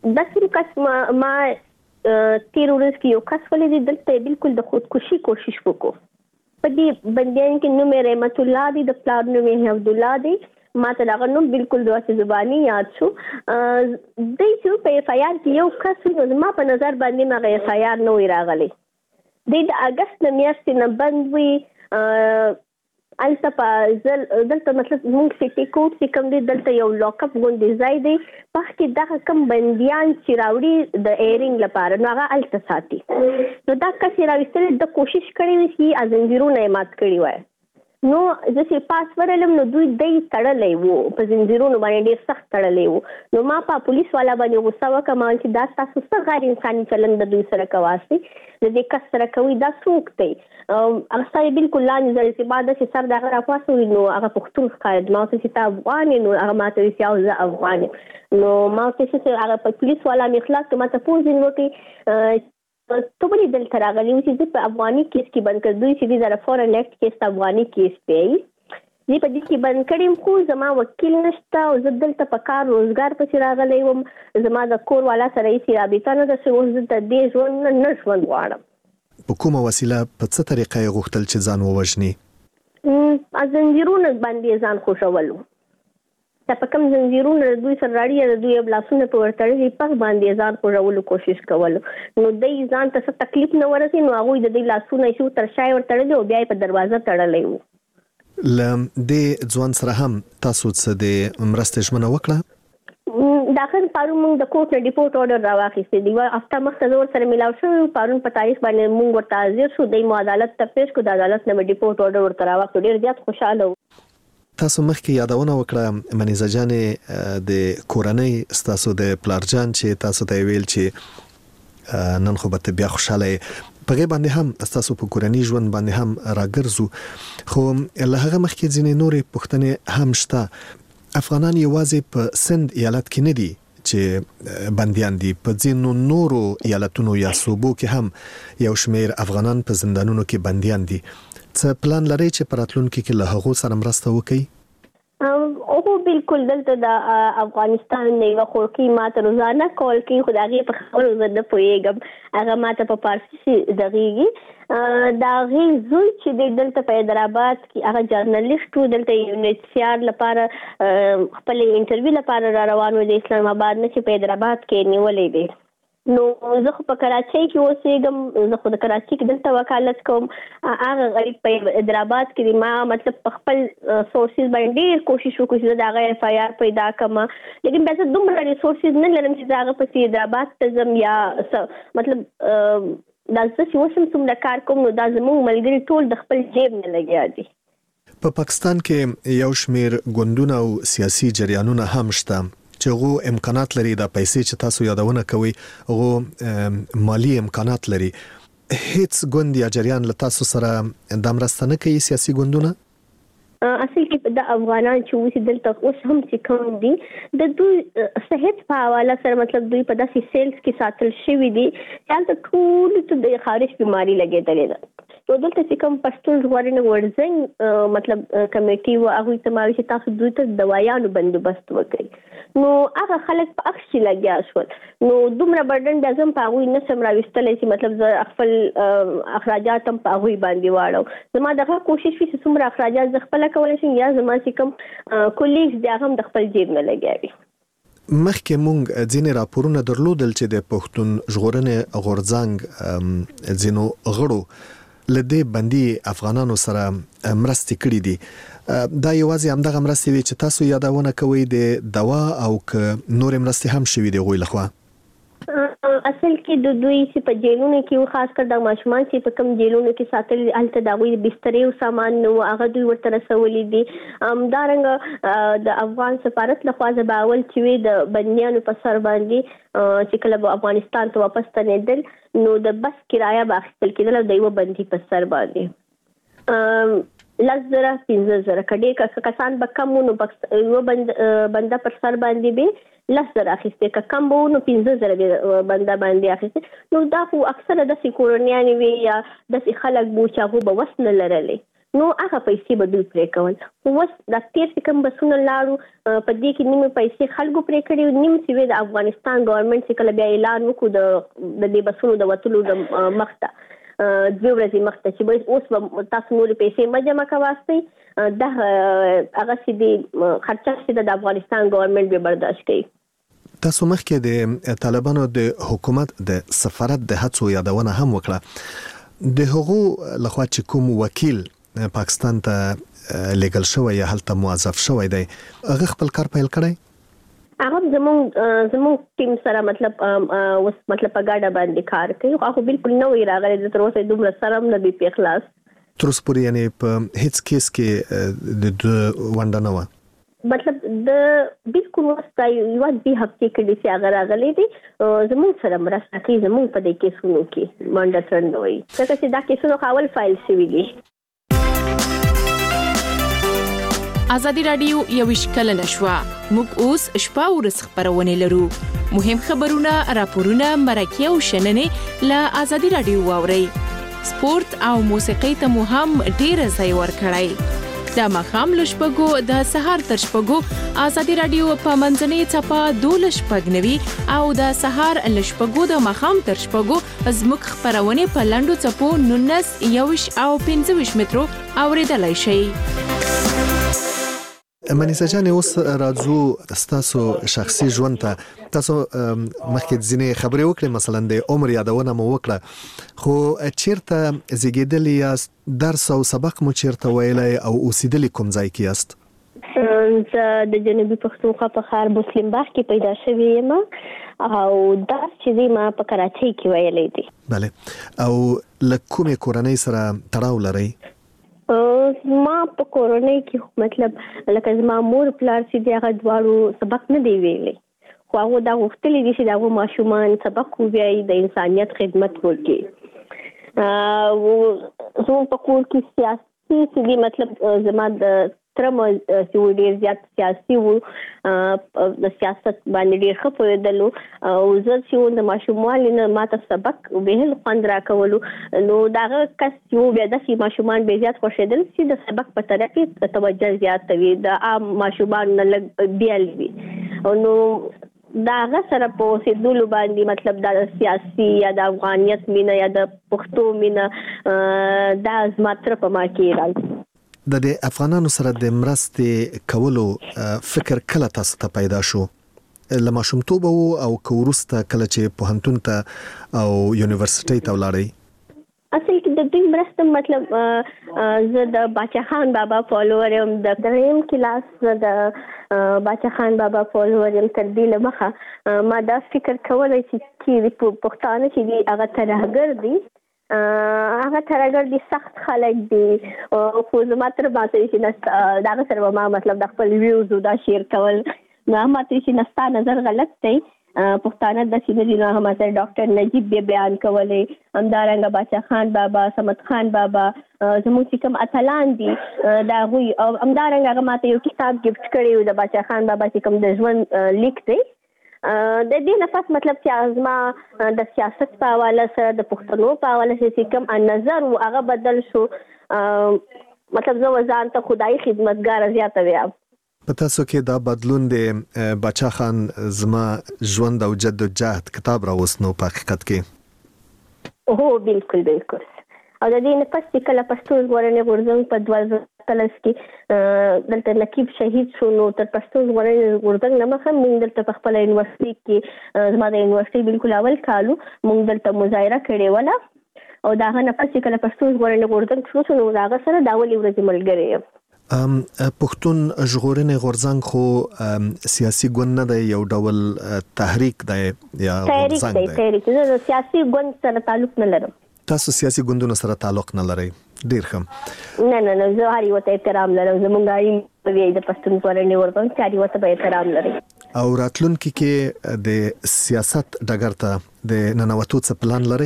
Speaker 12: دا کوم کس ما ما تیر ورځ کې یو کس ولې دلته بالکل د خودکشي کوشش وکړو. په دې بندیان کې نوم رحمت الله دی، د پلار نوم عبد الله دی. ما ته دغه نوم بالکل د واسه زبانی یاد شو. د یو په اف آی آر کې یو کس نو ما په نظر باندې ما اف آی آر نو راغلی. د اگست میاشتې نه بند وی الته په ځل دلته مطلب موږ سټي کوډ چې کوم دی دلته یو لاک اپ غونډې ځای دی په کې دغه کم بنديان چې راوړي د ایرینګ لپاره نو هغه الته ساتي. نو دا کس راوستل د کوشش کړی وي چې ازنجیرونه مات کړی وای. نو ځکه پاس ورلم نو دوی دای تړلې وو په زنجیرونو باندې ډیر سخت تړلې وو. نو ما په پولیس والا باندې غوسه وکم چې دا تاسو څه غیر انساني چلند د دوی سره کواسي د دې کس سره کوي دا څوک دی. هغه ځای بالکل لاندې ځل چې بعد چې سر دغه راپاسو نو هغه پښتون ښکارد ما ته چې تا افغان نو هغه ماته وی چې زه افغان نو ما ته چې هغه په پولیس والا مخلاص ته ماته پوښتنه وکړي ته ولې دلته راغلی و چې زه په افغاني کیس کې بند کړ. دوی چې د فورن اکټ کیس ته افغاني کیس پیي زه په دې کې بند کړم خو زما وکیل نشته او زه دلته په کار روزګار پسې راغلی وم. زما د کور والا سره هیڅ رابطه نه ده چې اوس زه د دې ژوند نه ژوند غواړم.
Speaker 11: په کومه وسیله په څه طریقه یې غوښتل چې ځان ووژني؟
Speaker 12: زنجیرونه باندې ځان خوشولو. دا په کوم زنجیرونه دوی سره راړي دوی بلاسونه په ورتړي په باندې ځان خوشولو کوشش کولو. نو د ځان ته څه تکلیف نه ورسي نو هغه د دې لاسونه شو تر شای ورتړي او بیا په دروازه تړلې وو.
Speaker 11: لم د ځوان سره هم تاسو څه د مرستې ژمنه وکړه؟
Speaker 12: داخل پارون موږ د کوټ نه ډیپورټ order راواخیستې دی. هفته مخکې زور سره ملاو شو پارون په تاریخ باندې موږ ورته حاضر شو د عدالت ته پیښ کو د عدالت نه ډیپورټ order ورته راواخیستو. ډیر زیات خوشاله و.
Speaker 11: تاسو مخکې یادونه وکړه منیزه جانې د کورنۍ ستاسو د پلارجان چې تاسو ته ویل چې نن خو به بیا خوشاله په غي باندې هم تاسو په کورنۍ ژوند باندې هم راګرځو. خو له هغه مخکې ځینې نورې پوښتنې هم شته. افغانان یوازې په سند ایالت کې نه دي چې بنديان دي، په ځینو نورو ایالتونو یا صوبو کې هم یو شمېر افغانان په زندانونو کې بنديان دي. څه پلان لري چې په راتلونکي کې له هغو سره مرسته وکړي؟
Speaker 12: او بالکل دلته د افغانستان نه یو خورکی ماته روزانه کول کوي خدای په خبرو زده پويګم هغه ماته په پارسي دغیږي دا غي زوی چې دلته په حیدرآباد کې هغه جرنالیست دلته یونیسیار لپاره خپل انټرویو لپاره را روان و د اسلام آباد نه چې په حیدرآباد کې نیولې دي. نو زه خو په کراچۍ کې اوسېږم، زه خو د کراچۍ کې دلته وکالت کوم. هغه غریب په حیدرآباد کې ما مطلب په خپل سورسز باندې ډېر کوشش وکړ چې دا هغه اف آی آر پیدا کړم، لیکن بیا زه دومره ریسورسز نه لرم چې هغه په حیدرآباد ته ځم یا مطلب دا چې اوسم څومره کار کوم نو دا زموږ ملګري ټول د خپل جیب نه لګیا دي.
Speaker 11: په پاکستان کې یو شمېر ګوندونه او سیاسي جریانونه هم شته چې غو امکانات لري د پیسې چې تاسو یادونه کوي غو مالی امکانات لري. هیڅ ګوند یا جریان له تاسو سره د مرسته نه کوي سیاسي ګوندونه؟
Speaker 12: اصل کې د افغانان چې اوس دلته اوس هم چې کوم دي د دوی صحت په حواله سره مطلب دوی په داسې سیلز کې ساتل شوی دي چې ټول ته د خارج بیماری لګېدلې ده. نو دلته چې کوم پښتون ژغورنې ورځنګ مطلب کمیټي و هغه ته ماوي چې تاسو دوی ته دوايانو بندوبست وکړي. نو هغه خلک په اخشي لګیا شول. نو دومره برډن د ازم په هغه نه سم راوستلې چې مطلب خپل اخراجات هم په هغه باندې واړو. زما دغه کوشش وی چې څومره اخراجات ز خپل کولای شم یا زما چې کوم کولیګز د هغه د خپل جیب نه لګیاوي.
Speaker 11: مخکې مونږ ځینې راپورونه درلودل چې د پښتون ژغورنې غورځنګ ځینو غړو لدې بندي افغانانو سره مرستې کړې دي. دا یوازې همدغه مرستې وي چې تاسو یادونه کوي د دوا او ک نور مرستې هم شوي دي غوي لخوا؟
Speaker 12: اصل کې د دوی چې په جیلونو کې خاص کر د ماشومان چې په کم جیلونو کې ساتل الته د غوي بسترې او سامان نو هغه دوی ورته رسولې دي. همدارنګه د افغان سفارت لخوا ځباول چې وي د بنديانو په سر باندې چې کله افغانستان ته واپس تنیدل نو د بس کرایه به اخیستل کېدل د یو بندي په سر باندې لس زره پنځه زره کډې کسان به کم نو یو بنده پر سر باندې به لس زره اخیستې که کم به نو پنځه زره بنده باندې اخیستې. نو دا خو اکثره داسې کورنیانې وي یا داسې خلک بو چې هغه به وس نه لرلی نو هغه پیسې به دوی پرې کول. اوس د تیر چې کوم بسونه لاړو په دې کې نیمه پیسې خلکو پرې کړي، نیم چې د افغانستان ګورنمنت چې کله بیا اعلان وکړو د دې بسونو د وتلو د مخته دوه ورځې مخته چې اوس به تاسو نور پیسې ما جمع کواسته د هغه چې د خرچه چې د افغانستان ګورنمنت به برداشت کوي.
Speaker 11: تاسو مخکې د طالبانو د حکومت د سفارت د هڅو یادونه هم وکړه. د هغو لخوا چې کوم وکیل پاکستان ته لیګل شوی یا هلته موظف شوی دی، هغه خپل کار پیل کړی؟
Speaker 12: هغه زموږ زموږ ټیم سره مطلب اوس مطلب په ګاډه باندې کار کوي، خو بالکل نو یې راغلی د تر اوسه دومره سره هم نه دی په اخلاص. تر اوسه پورې یعنی په هیڅ کیس کې د ونډه نه و؟ مطلب د بالکل واسطه یو د هفته کې د سی هغه راغلی دی زموږ سره مرسته کوي زموږ په دې کیسونو کې منډه ترندوي ځکه چې دا کیسونه خاول فایل شوی دي.
Speaker 13: ازادي رادیو یو اشکال نشوا موږ اوس شپه ورځ خبرونه لرو، مهم خبرونه راپورونه مرکه او شننې له ازادي رادیو واوري. سپورت او موسیقي ته مو هم ډیر ځای ورکړی. د مخام لشپګو د سهار تر شپګو ازادي رادیو په منځنۍ چپا دولس شپګنوي او د سهار لشپګو د مخام تر شپګو زموږ خبرونه په لاندو چپو نونس یوش او پنځه مترو اوریدلای شي.
Speaker 11: منیسا جان، اوس راځو ستاسو شخصي ژوند ته. تاسو مخکې ځینې خبرې وکړې، مثلا د عمر یادونه مو وکړه، خو چیرته زیږیدلي یاست؟ درس او سبق مو چیرته ویلی او اوسېدلي کوم ځای کې یاست؟
Speaker 12: زه د جنوبي پښتونخوا په ښار مسلم باغ کې پیدا شوې یم او درس چې دی ما په کراچۍ کې ویلی دی. بله. او له کومې کورنۍ سره تړاو لرئ؟ ما په کورنۍ کې مطلب لکه زما مور پلار چې دی هغه دواړو سبق نه دی ویلی، خو هغه دا غوښتلی دي چې د هغو ماشومان سبق ووایي، د انسانیت خدمت وکړي. زموږ په کور کې سیاسي چې دی مطلب زما د تره چې و ډېر زیات سیاسي و، د سیاست باندې ډېر ښه پوهېدلو او زه چې و د ماشوموالي نه ما ته سبق بهل خوند راکولو، نو د هغه کس چې و بیا داسې ماشومان بیا زیات خوښېدل چې د سبق په طرف کې توجه زیاته وي، د عام ماشومان نه لږ بیل وي. نو د هغه سره په اوسېدلو باندې مطلب دا سیاسي یا د افغانیت مینه یا د پښتو مینه دا زما تره په ما کې راځي.
Speaker 11: د دې افغانانو سره د مرستې کولو فکر کله تاسو ته پیدا شو؟ له ماشومتوبه وو او که وروسته کله چې پوهنتون ته او یونیورسيټۍ ته ولاړئ؟
Speaker 12: اصل کې د دوی مرسته مطلب زه د باچا خان بابا فالوور یم، د دریم کلاس زه د باچا خان بابا فالوور یم. تر دې له مخه ما دا فکر کولی چې پښتانه چې دي هغه ترهګر دي، هغه ترهګر دي، سخت خلک دي، خو زما تر باندې چې نسته د هغه سره ما مطلب د خپل ویوز دا شیر کول نو ما ته چې نستا نظر غلط دی. پښتانه د سینې نه هم سره ډاکټر نجیب بیا بیان کولې، همدارنګه باچا خان بابا، صمد خان بابا، زموږ چې کوم اتلان دي د هغوی، او همدارنګه هغه ماته یو کتاب ګفټ کړی و د باچا خان بابا چې کوم د ژوند لیک دی. د دې نفس مطلب چې ازما د سیاست په حواله سره د پښتنو په حواله چې کوم نظر و هغه بدل شو، مطلب زه وځان ته خدای خدمتګار زیاته ویم.
Speaker 11: په تاسو کې دا بدلون د باچا خان زما ژوند او جد او جهد کتاب راوستنو په حقیقت کې؟
Speaker 12: هو بالکل بالکل. او د دې نه پس چې کله پښتو ژغورنې غورځنګ په دوه زره اتلس کې دلته نقیب شهید شو، نو تر پښتو ژغورنې غورځنګ نه مخه موږ دلته په خپله یونیورسټۍ کې زما د یونیورسټۍ بالکل اول کالو موږ دلته مظاهره کړې وله، او د هغه نه پس چې کله پښتو ژغورنې غورځنګ شروع شو نو د هغه سره د اولې ورځې ملګری یم.
Speaker 11: پښتون ژغورنې غورځنګ خو سیاسي ګوند نه دی، یو ډول تحریک دی یا
Speaker 12: غورځنګ دی؟ تحریک دی. زه سیاسي ګوند سره تعلق نه لرم.
Speaker 11: تاسو سیاسي ګوندونو سره تعلق نه لرئ؟ ډیر ښه.
Speaker 12: نه نه نه، زه هر یو ته احترام لرم. زموږ اړین د پښتون ژغورنې غورځنګ چې هر یو ته به احترام لري.
Speaker 11: او راتلونکي کې د سیاست ډګر ته د ننوتو څه پلان لرئ؟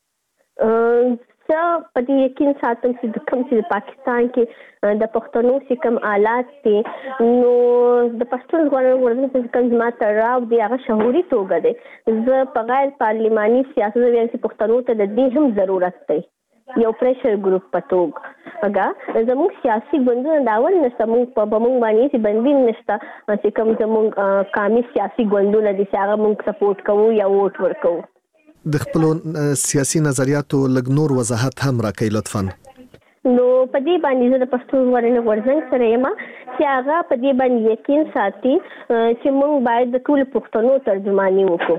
Speaker 11: زه په دې یقین ساتم چې د کوم چې د پاکستان کې د پښتنو چې کوم آلات دي نو د پښتون ژغورنې غورځنګ چې کوم زما تړاو دی هغه شعوري توګه دی. زه په غیر پارلماني سیاست ویم چې پښتنو ته د دې هم ضرورت دی
Speaker 12: یو پریشر ګروپ په توګه هغه زموږ سیاسي ګوندونه دا ول نشته موږ په موږ باندې چې بندین نشته چې کوم زموږ قومي سیاسي ګوندونه دي چې هغه موږ سپورټ کوو یا ووټ ورکوو.
Speaker 11: د خپل سیاسي نظریاتو لږ نور وضاحت هم راکړئ لطفاً.
Speaker 12: نو په دې باندې زه د پښتو ژغورنې غورځنګ سره یم چې هغه په دې باندې یقین ساتي چې موږ باید د ټولو پښتنو ترجماني وکړو.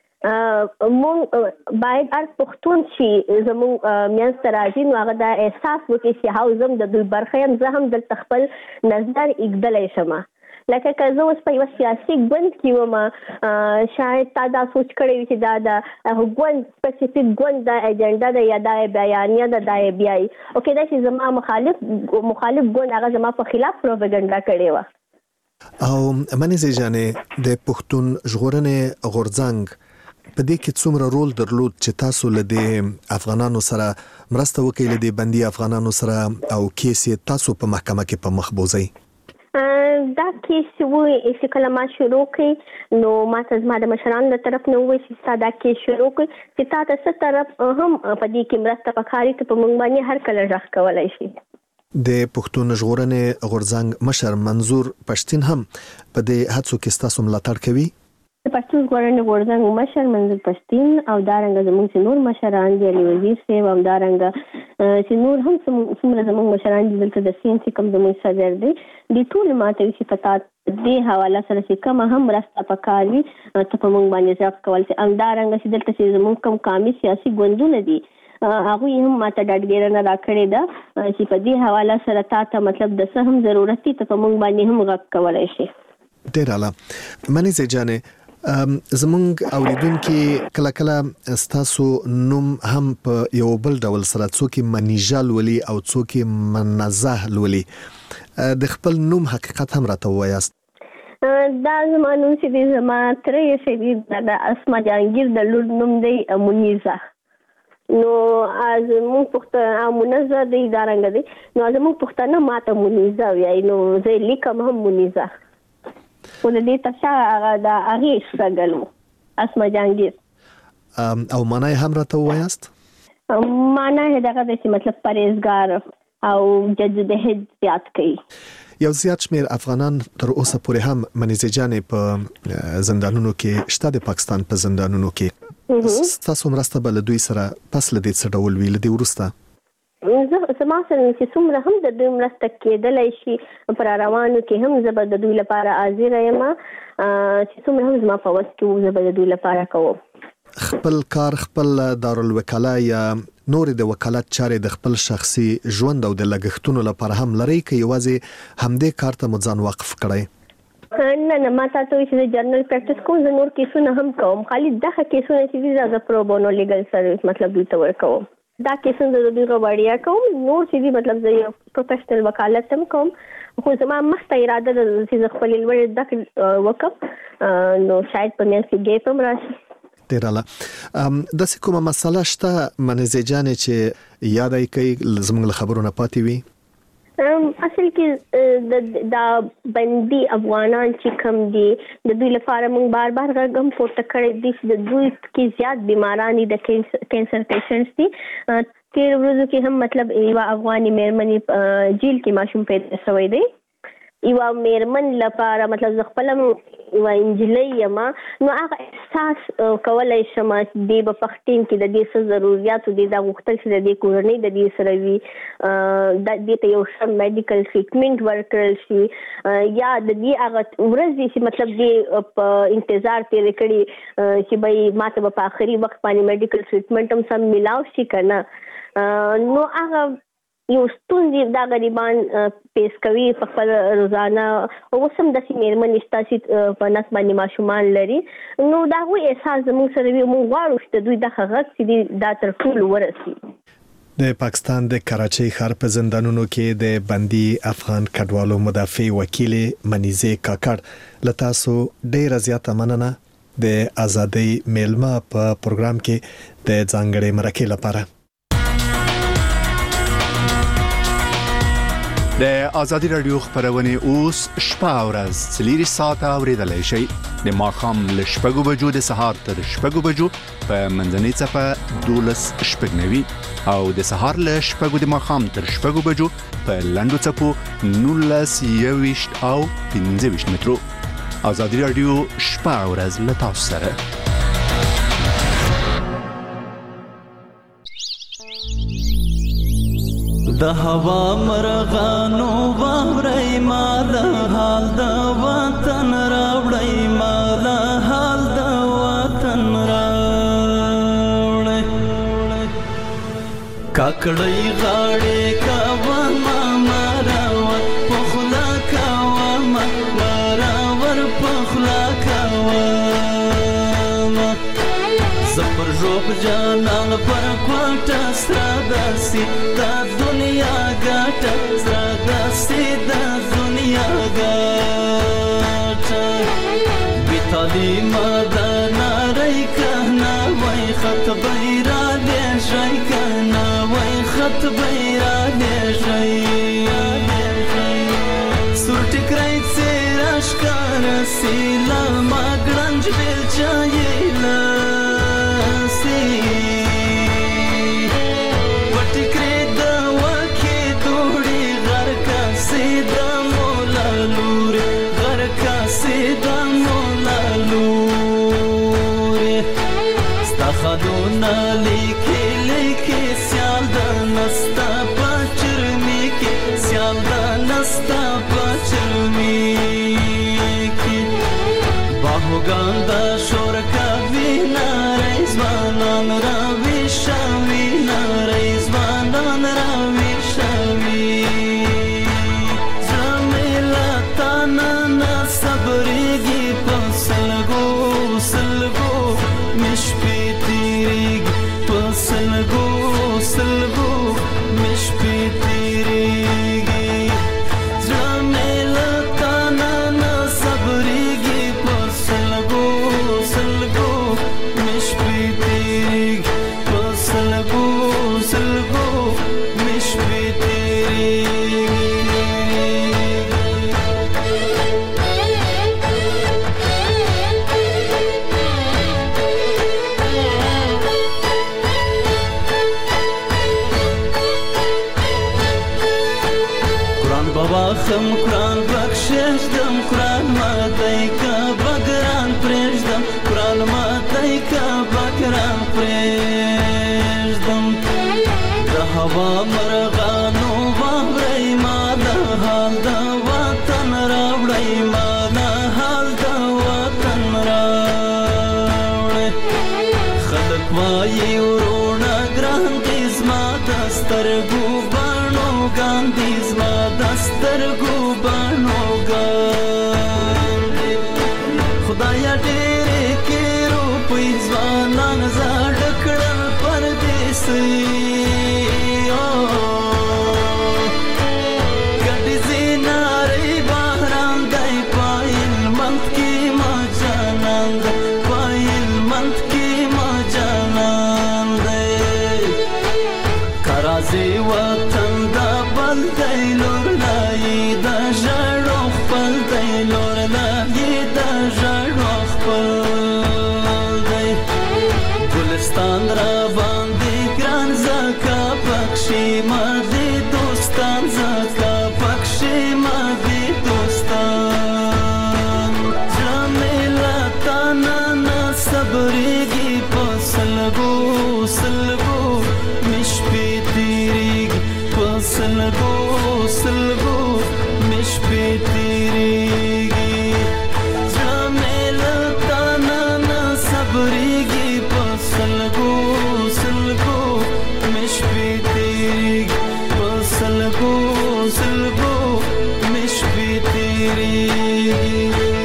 Speaker 12: موږ باید هر پښتون چې زموږ میانځ ته راځي نو هغه دا احساس وکړي چې هاو زم د دوی برخه یم، زه هم دلته خپل نظر ایږدلی شم. لکه که زه اوس په یوه سیاسي ګوند کې وم شاید تا دا سوچ کړی وي چې دا د ګوند سپیسیفیک ګوند دا ایجنډا ده یا دا بیانیه ده دا یې بیایي او کیدای شي زما مخالف مخالف ګوند هغه زما په خلاف پروپاګاندا کړې وه.
Speaker 11: او منیزې جانې د پښتون ژغورنې غورځنګ په دې کې څومره رول درلود چې تاسو له دې افغانانو سره مرسته وکړئ، له دې بندي افغانانو سره او کیس یې تاسو په محکمه کې په مخ بوځئ؟
Speaker 12: دا کیس وی چې کله ما شروع کړ نو ما ته زما د مشرانو له طرف نه وویل چې ستا دا کیس شروع کړ چې تا ته څه طرف هم په دې کې مرسته پکار ته په موږ باندې هر کله غږ کولی شي.
Speaker 11: د پښتون ژغورنې غورځنګ مشر منظور پښتين هم په دې هڅو کې ستاسو ملاتړ کوي.
Speaker 12: د پښتون ژغورنې غورځنګ مشر منظور پښتين او دارنګه زموږ نور مشران دي، علي وزیر صاحب او دارنګه چې نور هم څومره زموږ مشران دي دلته د سین چې کوم زموږ صدر دی د ټول ماته چې پتا دې حواله سره چې کوم هم راسته پکار وي ته په موږ باندې ځاب کول چې ام دارنګه چې دلته چې زموږ کوم قومي سیاسي ګوندونه دي هغه هم ماته ډاډګیرنه راکړې ده چې په دې حواله سره تاسو مطلب د څه هم ضرورت ته په موږ باندې هم غږ کولای شي.
Speaker 11: ډیر اعلی. منیزې جانې زمونږ اوریدونکو کله کله ستاسو نوم هم په یو بل ډول سره څوک منیژال ولي او څوک منزه ولي، د خپل نوم حقیقت هم راته وایاست؟
Speaker 12: دا زما نوم چې دی زما ترې شوي د اسما جهانګیر د لور نوم دی منیزه. نو از مونږ پښتانه منزه دی دارنګ دی نو از مونږ پښتانه ماته منیزه وایي نو زه لیکم هم منیزه. او د دې تشا هغه د هغې شتګلو اسما جهانګیر
Speaker 11: او معنی هم راته وایاست؟
Speaker 12: معنی یې دغه دی چې مطلب پرهیزګار او جدوجہد زیات کوي.
Speaker 11: یو زیات شمیر افغانان تر اوسه پورې هم منیزې جانې په زندانونو کې شته، د پاکستان په زندانونو کې. ستاسو مرسته به له دوی سره پس له دې څه ډول وي له دې وروسته؟
Speaker 12: زه زما سره چې څومره هم د دوی مرسته کېدلی شي پر روانو کې هم زه به د دوی لپاره حاضره یم، چې څومره هم زما په وس کې وو زه به د دوی لپاره کوم.
Speaker 11: خپل کار خپل دارالوکاله یا نور د وکالت چارې د خپل شخصي ژوند او د لګښتونو لپاره هم لري که یوازې همدې کار ته مو ځان وقف کړی؟
Speaker 12: نه نه ما تاسو چې د جرنل پریکټس کوم زه نور کیسونه هم کوم، خالي دغه کیسونه چې دي زه پرو بونو لیګل سرویس مطلب دوی ته ورکوم. دا کیسونه د دوی غوړیا کوم، نور چې دي مطلب زه یو پروفیشنل وکالت هم کوم، خو زما مخته اراده ده چې زه خپل لوړ دغه وکم نو شاید په مې کې ګیپ هم راشي.
Speaker 11: ډیر اعلی. د څه کومه مسله شته منیزې جانې چې یادای کوي زموږ له خبرو نه پاتې وي؟
Speaker 12: اصل کې دا بندي افغانان چې کم دي د دوی لپاره موږ بار بار غږ هم پورته کړی دي چې د دوی کې زیات بیماران دي، د کینسر پیشنټس دي. تیر ورځو کې هم مطلب یوه افغاني مېرمنې جیل کې ماشوم پیدا شوی دی. یوه مېرمن لپاره مطلب زه خپله یوه نجلۍ یم نو هغه احساس کولی شم چې دی به په ټیم کې د دې څه ضروریاتو دی دا غوښتل چې د دې کورنۍ د دې سره وي، دې ته یو ښه میډیکل ټریټمنټ ورکړل شي یا د دې هغه ورځې چې مطلب دې په انتظار تېرې کړي چې به ما ته به په آخري وخت باندې میډیکل ټریټمنټ هم سم میلاو شي که نه. نو هغه یو ستونزې دا غریبان پیس کوي په خپل روزانه، اوس هم داسې مېرمنې شته چې په نس باندې ماشومان لري. نو د هغوی احساس زموږ سره وي، موږ غواړو چې د دوی دغه غږ چې دی دا تر ټولو ورسي.
Speaker 11: د پاکستان د کراچۍ ښار په زندانونو کې د بندي افغان کډوالو مدافع وکیل منیزې کاکړ له تاسو ډیره زیاته مننه د ازادۍ میلمه په پروګرام کې د ځانګړې مرکې لپاره.
Speaker 10: د ازادي رادیو خبرونه اوس شپه او ورځ څلور ساعته اوریدلای شئ. د ماښام له شپږو بجو د سهار تر شپږو بجو په منځنۍ څپه دولس شپږ نوي او د سهار له شپږو د ماښام تر شپږو بجو په لنډو څپو نولس یويشت او پنځه ویشت مترو. آزادي رادیو شپه او ورځ له تاسو سره.
Speaker 14: د هوا مرغانو باورای ما د حال د وطن راوړی ما د حال د وطن راوړی کاکړی غاړې کاوه ما مراور پخلا کاوه ما مراور پخلا کاوه زپر روب جانان پر کوټه سره داسي دا دنیا ګټه سره داسي دا دنیا ګټه بیتالی ماده ناری کهنا وای خط بیرا دیشای کهنا وای خط بیرا دیشای سور ټکرای سیراش کار سیلا ما ګرنج بیل چایلا خدونا لیکی لیکی سیال دا نستا پاچرمی کی سیال دا نستا پاچرمی کی باہوگان دا شور کا وینا ریزوانان راوی شاوی نا ریزوانان راوی شاوی زمیلا تانا نا صبریگی پسلگو سلگو مشپی سلگو سلگو مش پی تیریگی زمیلا تانا نا صبریگی پس سلگو سلگو مش پی تیریگی پس سلگو سلگو مش پی تیریگی خم قرآن بخشش دم قرآن ماتای کا بگران پریش دم قرآن ماتای کا بگران پریش دم د هوا مرغانو باورای ما د حال د وطن راوړی ما د حال د وطن راوړی خلک وایي ورونه ګران دي زما د سترګو بڼو ګاندي زما سترګو بڼو ګاندي خدایا ډېرې کې روپۍ ځوانان زاړه کړل پردیسۍ ګډې زینارۍ بهران دی په هلمند کې ما جانان دی په هلمند کې ما جانان دی که راځې وطن دا بل دی لور دا ژړو خپل دی لور لایې دا ژړو خپل دی ګلستان را باندې ګران زکه پکښې ما دې دوستان زکه پکښې ما دې دوستان زړه مې له تا نه نه صبرېږي په سلګو سلګو مې شپې تېرېږي په سلګو سلګو مشپې تیریږي زړه مې له تا نه نه صبرېږي په سلګو سلګو مشپې تیریږي په سلګو سلګو مشپې تیریږي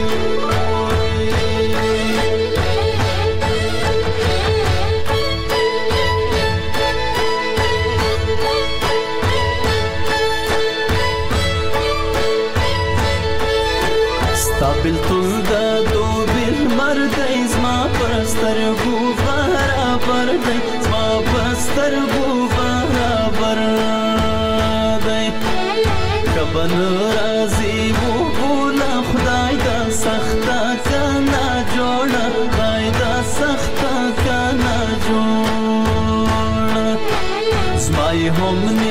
Speaker 14: بلتون دا دو بیل مردی زما پرسترگو برابر دی زما پرسترگو برابر دی کبن رازی و بولا خدای دا سختا کنا قوم